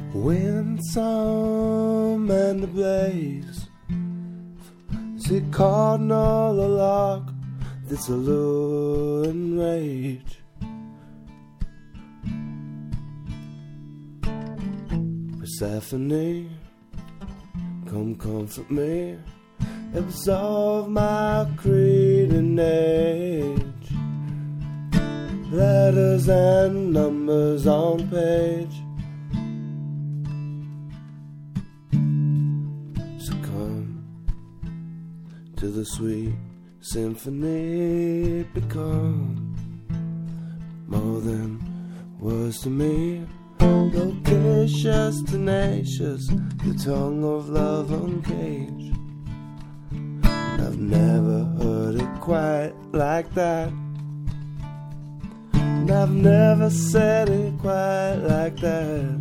Winsome and the blaze, see cardinal along this allure and rage. Persephone, come comfort me, absolve my creed and age. Letters and numbers on page. Succumb to the sweet symphony, become more than words to me. Loquacious, tenacious, the tongue of love uncaged. I've never heard it quite like that. And I've never said it quite like that.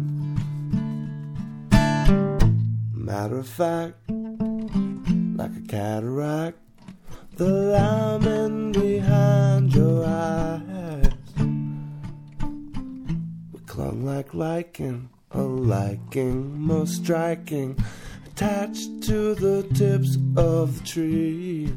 Matter of fact, like a cataract, the lining behind your eyes, we clung like lichen, a liking most striking, attached to the tips of the trees.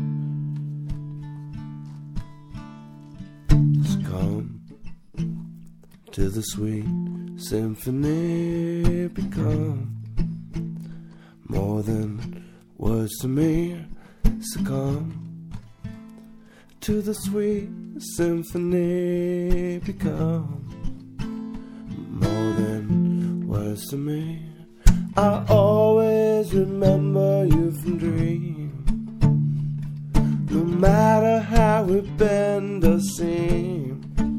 Succumb to the sweet symphony, become more than words to me. Succumb to the sweet symphony, become more than words to me. I always remember you from dreams, no matter how we bend or seem.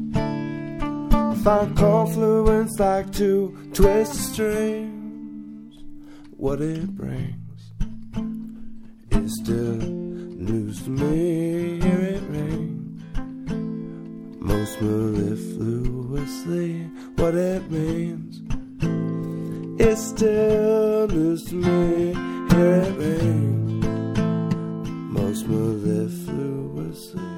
Find confluence like two twisted strings. What it brings is still news to me. Hear it ring most mellifluously. What it means is still news to me. Hear it ring most mellifluously.